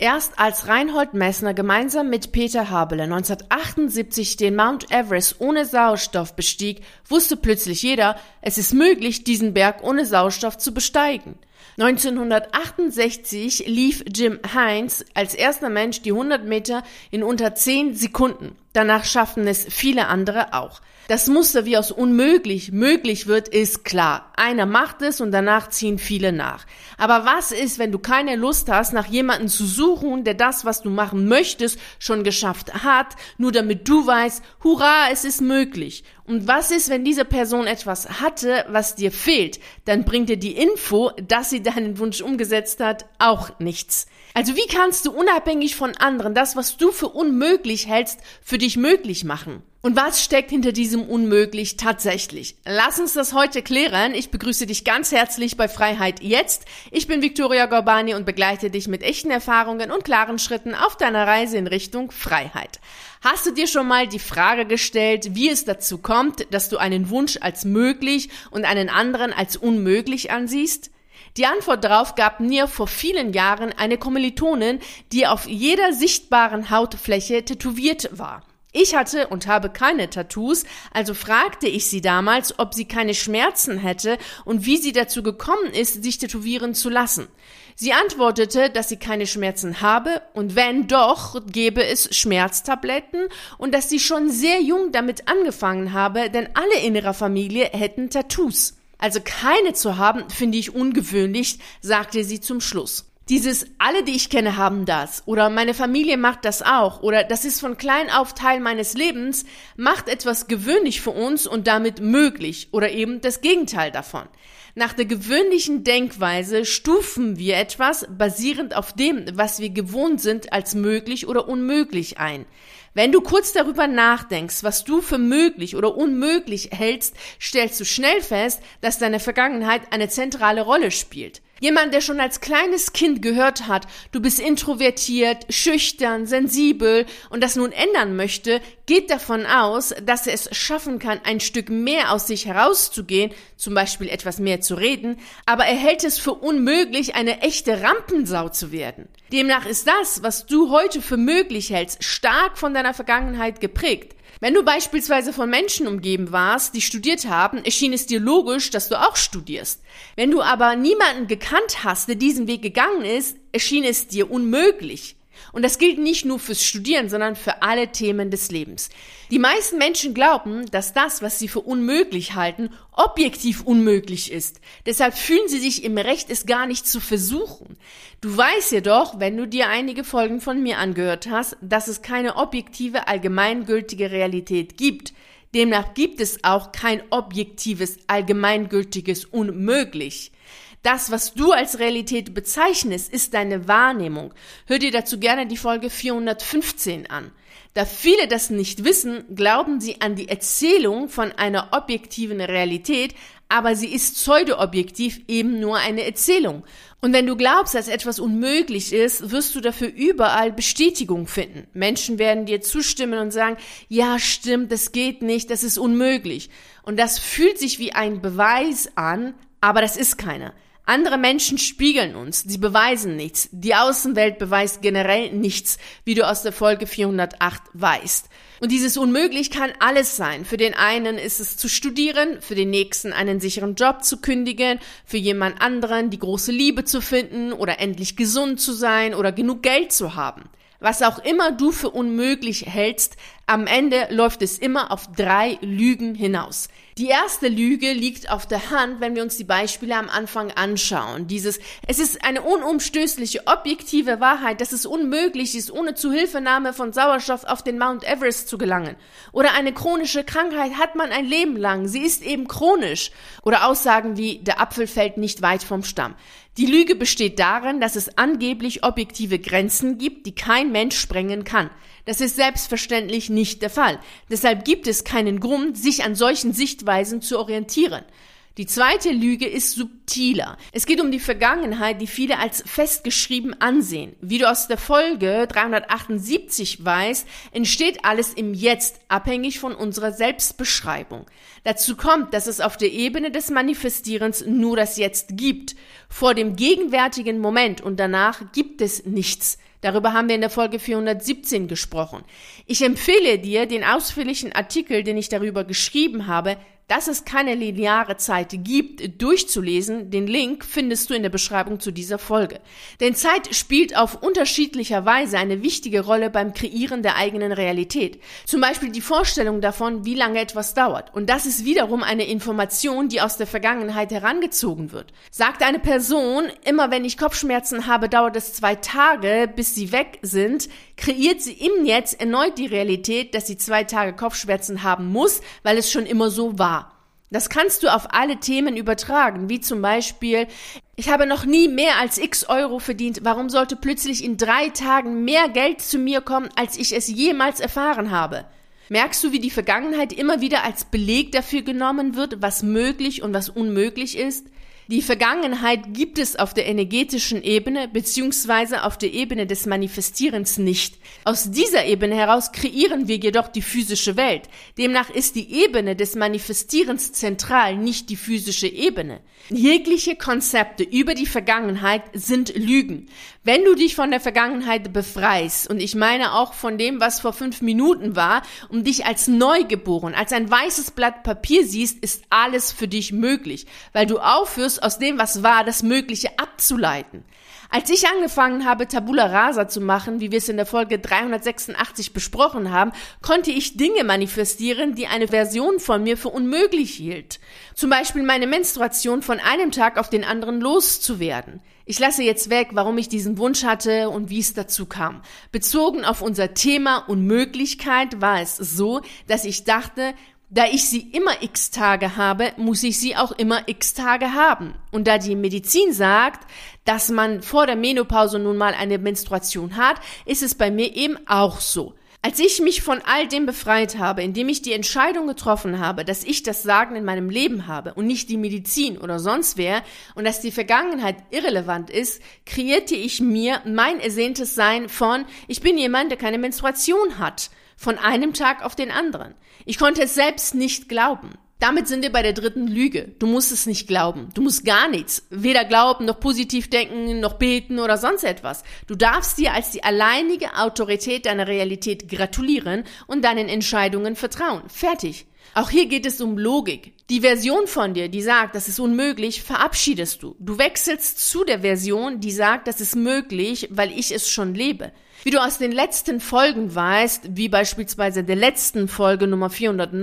Erst als Reinhold Messner gemeinsam mit Peter Habele 1978 den Mount Everest ohne Sauerstoff bestieg, wusste plötzlich jeder, es ist möglich, diesen Berg ohne Sauerstoff zu besteigen. 1968 lief Jim Hines als erster Mensch die 100 Meter in unter 10 Sekunden. Danach schaffen es viele andere auch. Das Muster, wie aus unmöglich möglich wird, ist klar. Einer macht es und danach ziehen viele nach. Aber was ist, wenn du keine Lust hast, nach jemandem zu suchen, der das, was du machen möchtest, schon geschafft hat, nur damit du weißt, hurra, es ist möglich. Und was ist, wenn diese Person etwas hatte, was dir fehlt? Dann bringt dir die Info, dass sie deinen Wunsch umgesetzt hat, auch nichts. Also wie kannst du unabhängig von anderen das, was du für unmöglich hältst, für dich möglich machen? Und was steckt hinter diesem Unmöglich tatsächlich? Lass uns das heute klären. Ich begrüße dich ganz herzlich bei Freiheit jetzt. Ich bin Viktoria Gorbani und begleite dich mit echten Erfahrungen und klaren Schritten auf deiner Reise in Richtung Freiheit. Hast du dir schon mal die Frage gestellt, wie es dazu kommt, dass du einen Wunsch als möglich und einen anderen als unmöglich ansiehst? Die Antwort darauf gab mir vor vielen Jahren eine Kommilitonin, die auf jeder sichtbaren Hautfläche tätowiert war. Ich hatte und habe keine Tattoos, also fragte ich sie damals, ob sie keine Schmerzen hätte und wie sie dazu gekommen ist, sich tätowieren zu lassen. Sie antwortete, dass sie keine Schmerzen habe und wenn doch, gäbe es Schmerztabletten und dass sie schon sehr jung damit angefangen habe, denn alle in ihrer Familie hätten Tattoos. Also keine zu haben, finde ich ungewöhnlich, sagte sie zum Schluss. Dieses alle, die ich kenne, haben das oder meine Familie macht das auch oder das ist von klein auf Teil meines Lebens, macht etwas gewöhnlich für uns und damit möglich oder eben das Gegenteil davon. Nach der gewöhnlichen Denkweise stufen wir etwas basierend auf dem, was wir gewohnt sind, als möglich oder unmöglich ein. Wenn du kurz darüber nachdenkst, was du für möglich oder unmöglich hältst, stellst du schnell fest, dass deine Vergangenheit eine zentrale Rolle spielt. Jemand, der schon als kleines Kind gehört hat, du bist introvertiert, schüchtern, sensibel und das nun ändern möchte, geht davon aus, dass er es schaffen kann, ein Stück mehr aus sich herauszugehen, zum Beispiel etwas mehr zu reden, aber er hält es für unmöglich, eine echte Rampensau zu werden. Demnach ist das, was du heute für möglich hältst, stark von deiner Vergangenheit geprägt. Wenn du beispielsweise von Menschen umgeben warst, die studiert haben, erschien es dir logisch, dass du auch studierst. Wenn du aber niemanden gekannt hast, der diesen Weg gegangen ist, erschien es dir unmöglich. Und das gilt nicht nur fürs Studieren, sondern für alle Themen des Lebens. Die meisten Menschen glauben, dass das, was sie für unmöglich halten, objektiv unmöglich ist. Deshalb fühlen sie sich im Recht, es gar nicht zu versuchen. Du weißt jedoch, wenn du dir einige Folgen von mir angehört hast, dass es keine objektive, allgemeingültige Realität gibt. Demnach gibt es auch kein objektives, allgemeingültiges Unmöglich. Das, was du als Realität bezeichnest, ist deine Wahrnehmung. Hör dir dazu gerne die Folge 415 an. Da viele das nicht wissen, glauben sie an die Erzählung von einer objektiven Realität, aber sie ist pseudo-objektiv, eben nur eine Erzählung. Und wenn du glaubst, dass etwas unmöglich ist, wirst du dafür überall Bestätigung finden. Menschen werden dir zustimmen und sagen, ja stimmt, das geht nicht, das ist unmöglich. Und das fühlt sich wie ein Beweis an, aber das ist keiner. Andere Menschen spiegeln uns, sie beweisen nichts. Die Außenwelt beweist generell nichts, wie du aus der Folge 408 weißt. Und dieses Unmöglich kann alles sein. Für den einen ist es zu studieren, für den nächsten einen sicheren Job zu kündigen, für jemand anderen die große Liebe zu finden oder endlich gesund zu sein oder genug Geld zu haben. Was auch immer du für unmöglich hältst, am Ende läuft es immer auf 3 Lügen hinaus. Die erste Lüge liegt auf der Hand, wenn wir uns die Beispiele am Anfang anschauen. Es ist eine unumstößliche, objektive Wahrheit, dass es unmöglich ist, ohne Zuhilfenahme von Sauerstoff auf den Mount Everest zu gelangen. Oder eine chronische Krankheit hat man ein Leben lang, sie ist eben chronisch. Oder Aussagen wie, der Apfel fällt nicht weit vom Stamm. Die Lüge besteht darin, dass es angeblich objektive Grenzen gibt, die kein Mensch sprengen kann. Das ist selbstverständlich nicht der Fall. Deshalb gibt es keinen Grund, sich an solchen Sichtweisen zu orientieren. Die zweite Lüge ist subtiler. Es geht um die Vergangenheit, die viele als festgeschrieben ansehen. Wie du aus der Folge 378 weißt, entsteht alles im Jetzt, abhängig von unserer Selbstbeschreibung. Dazu kommt, dass es auf der Ebene des Manifestierens nur das Jetzt gibt. Vor dem gegenwärtigen Moment und danach gibt es nichts. Darüber haben wir in der Folge 417 gesprochen. Ich empfehle dir den ausführlichen Artikel, den ich darüber geschrieben habe, dass es keine lineare Zeit gibt, durchzulesen. Den Link findest du in der Beschreibung zu dieser Folge. Denn Zeit spielt auf unterschiedlicher Weise eine wichtige Rolle beim Kreieren der eigenen Realität. Zum Beispiel die Vorstellung davon, wie lange etwas dauert. Und das ist wiederum eine Information, die aus der Vergangenheit herangezogen wird. Sagt eine Person, immer wenn ich Kopfschmerzen habe, dauert es 2 Tage, bis sie weg sind, kreiert sie im Jetzt erneut die Realität, dass sie 2 Tage Kopfschmerzen haben muss, weil es schon immer so war. Das kannst du auf alle Themen übertragen, wie zum Beispiel, ich habe noch nie mehr als x Euro verdient, warum sollte plötzlich in 3 Tagen mehr Geld zu mir kommen, als ich es jemals erfahren habe? Merkst du, wie die Vergangenheit immer wieder als Beleg dafür genommen wird, was möglich und was unmöglich ist? Die Vergangenheit gibt es auf der energetischen Ebene beziehungsweise auf der Ebene des Manifestierens nicht. Aus dieser Ebene heraus kreieren wir jedoch die physische Welt. Demnach ist die Ebene des Manifestierens zentral, nicht die physische Ebene. Jegliche Konzepte über die Vergangenheit sind Lügen. Wenn du dich von der Vergangenheit befreist, und ich meine auch von dem, was vor 5 Minuten war, und dich als neugeboren, als ein weißes Blatt Papier siehst, ist alles für dich möglich, weil du aufhörst, aus dem, was war, das Mögliche abzuleiten. Als ich angefangen habe, Tabula Rasa zu machen, wie wir es in der Folge 386 besprochen haben, konnte ich Dinge manifestieren, die eine Version von mir für unmöglich hielt. Zum Beispiel meine Menstruation von einem Tag auf den anderen loszuwerden. Ich lasse jetzt weg, warum ich diesen Wunsch hatte und wie es dazu kam. Bezogen auf unser Thema Unmöglichkeit war es so, dass ich dachte, da ich sie immer x Tage habe, muss ich sie auch immer x Tage haben. Und da die Medizin sagt, dass man vor der Menopause nun mal eine Menstruation hat, ist es bei mir eben auch so. Als ich mich von all dem befreit habe, indem ich die Entscheidung getroffen habe, dass ich das Sagen in meinem Leben habe und nicht die Medizin oder sonst wer und dass die Vergangenheit irrelevant ist, kreierte ich mir mein ersehntes Sein von, ich bin jemand, der keine Menstruation hat, von einem Tag auf den anderen. Ich konnte es selbst nicht glauben. Damit sind wir bei der 3. Lüge. Du musst es nicht glauben. Du musst gar nichts. Weder glauben, noch positiv denken, noch beten oder sonst etwas. Du darfst dir als die alleinige Autorität deiner Realität gratulieren und deinen Entscheidungen vertrauen. Fertig. Auch hier geht es um Logik. Die Version von dir, die sagt, das ist unmöglich, verabschiedest du. Du wechselst zu der Version, die sagt, das ist möglich, weil ich es schon lebe. Wie du aus den letzten Folgen weißt, wie beispielsweise der letzten Folge Nummer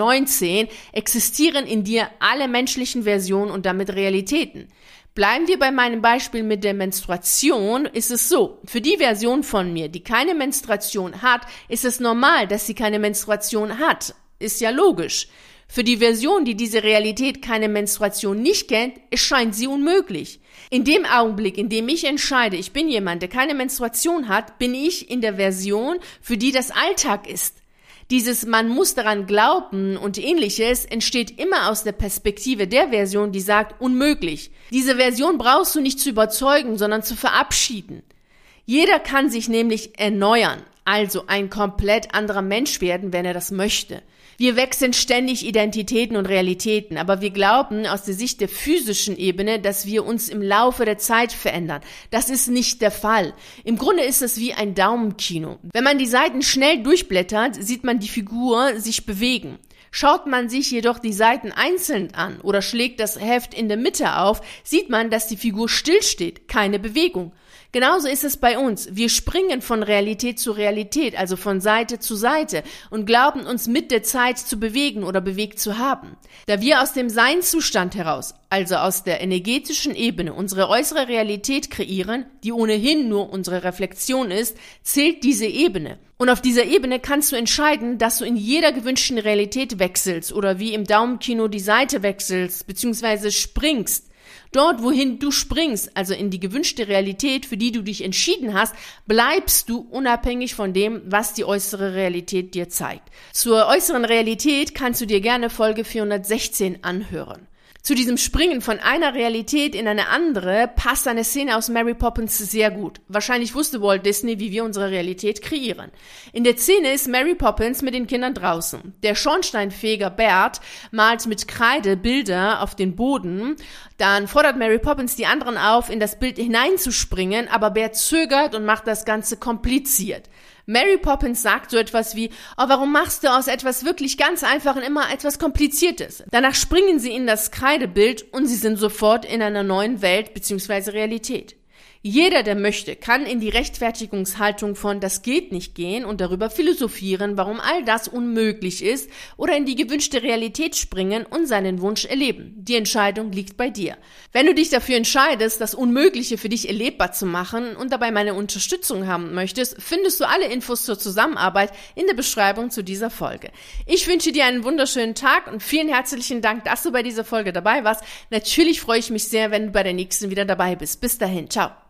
419, existieren in dir alle menschlichen Versionen und damit Realitäten. Bleiben wir bei meinem Beispiel mit der Menstruation, ist es so, für die Version von mir, die keine Menstruation hat, ist es normal, dass sie keine Menstruation hat. Ist ja logisch. Für die Version, die diese Realität keine Menstruation nicht kennt, erscheint sie unmöglich. In dem Augenblick, in dem ich entscheide, ich bin jemand, der keine Menstruation hat, bin ich in der Version, für die das Alltag ist. Dieses man muss daran glauben und ähnliches entsteht immer aus der Perspektive der Version, die sagt unmöglich. Diese Version brauchst du nicht zu überzeugen, sondern zu verabschieden. Jeder kann sich nämlich erneuern, also ein komplett anderer Mensch werden, wenn er das möchte. Wir wechseln ständig Identitäten und Realitäten, aber wir glauben aus der Sicht der physischen Ebene, dass wir uns im Laufe der Zeit verändern. Das ist nicht der Fall. Im Grunde ist es wie ein Daumenkino. Wenn man die Seiten schnell durchblättert, sieht man die Figur sich bewegen. Schaut man sich jedoch die Seiten einzeln an oder schlägt das Heft in der Mitte auf, sieht man, dass die Figur stillsteht, keine Bewegung. Genauso ist es bei uns. Wir springen von Realität zu Realität, also von Seite zu Seite und glauben uns mit der Zeit zu bewegen oder bewegt zu haben. Da wir aus dem Seinzustand heraus, also aus der energetischen Ebene, unsere äußere Realität kreieren, die ohnehin nur unsere Reflexion ist, zählt diese Ebene. Und auf dieser Ebene kannst du entscheiden, dass du in jeder gewünschten Realität wechselst oder wie im Daumenkino die Seite wechselst bzw. springst. Dort, wohin du springst, also in die gewünschte Realität, für die du dich entschieden hast, bleibst du unabhängig von dem, was die äußere Realität dir zeigt. Zur äußeren Realität kannst du dir gerne Folge 416 anhören. Zu diesem Springen von einer Realität in eine andere passt eine Szene aus Mary Poppins sehr gut. Wahrscheinlich wusste Walt Disney, wie wir unsere Realität kreieren. In der Szene ist Mary Poppins mit den Kindern draußen. Der Schornsteinfeger Bert malt mit Kreide Bilder auf den Boden. Dann fordert Mary Poppins die anderen auf, in das Bild hineinzuspringen, aber Bert zögert und macht das Ganze kompliziert. Mary Poppins sagt so etwas wie, oh, warum machst du aus etwas wirklich ganz Einfachen immer etwas Kompliziertes? Danach springen sie in das Kreidebild und sie sind sofort in einer neuen Welt bzw. Realität. Jeder, der möchte, kann in die Rechtfertigungshaltung von das geht nicht gehen und darüber philosophieren, warum all das unmöglich ist, oder in die gewünschte Realität springen und seinen Wunsch erleben. Die Entscheidung liegt bei dir. Wenn du dich dafür entscheidest, das Unmögliche für dich erlebbar zu machen und dabei meine Unterstützung haben möchtest, findest du alle Infos zur Zusammenarbeit in der Beschreibung zu dieser Folge. Ich wünsche dir einen wunderschönen Tag und vielen herzlichen Dank, dass du bei dieser Folge dabei warst. Natürlich freue ich mich sehr, wenn du bei der nächsten wieder dabei bist. Bis dahin, ciao.